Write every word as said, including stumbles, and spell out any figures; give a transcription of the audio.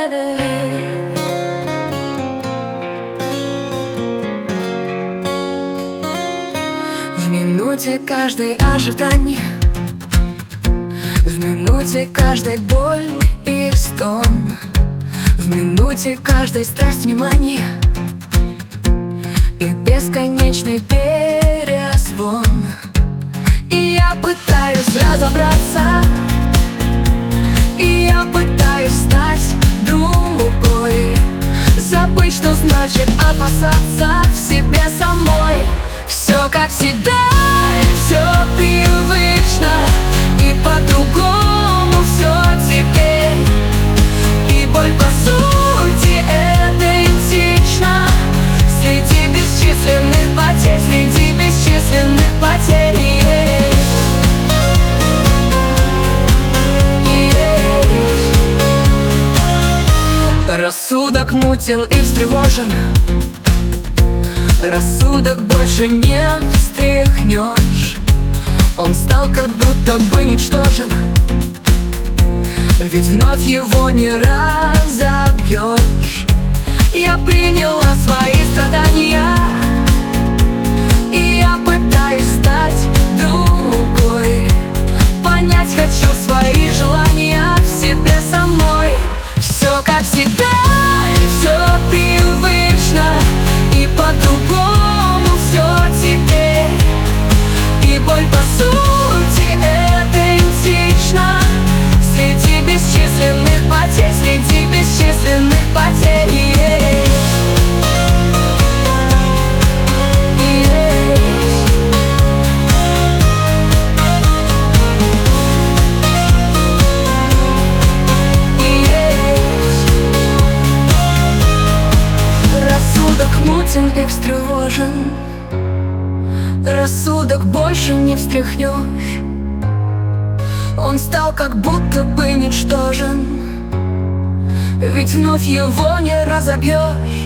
В минуте каждой ожидание, в минуте каждой боль и стон, в минуте каждой страсть внимания и бесконечный перезвон. И я пытаюсь разобраться, и я пытаюсь стать другой, забыть, что значит опасаться в себе самой. Все как всегда, все привычно, и по-другому все теперь. И боль по сути это идентично среди бесчисленных потерь, среди бесчисленных потерь. Рассудок мутен и встревожен, рассудок больше не встряхнешь. Он стал как будто бы ничтожен, ведь вновь его не разобьешь. Я приняла свои страдания, и я пытаюсь стать другой, понять хочу свои желания в себе самой. Все как всегда, все привычно, и по-другому все теперь. И боль по сути это идентично среди бесчисленных потерь, среди бесчисленных потерь. Мутен и встревожен, рассудок больше не встряхнешь. Он стал как будто бы ничтожен, ведь вновь его не разобьешь.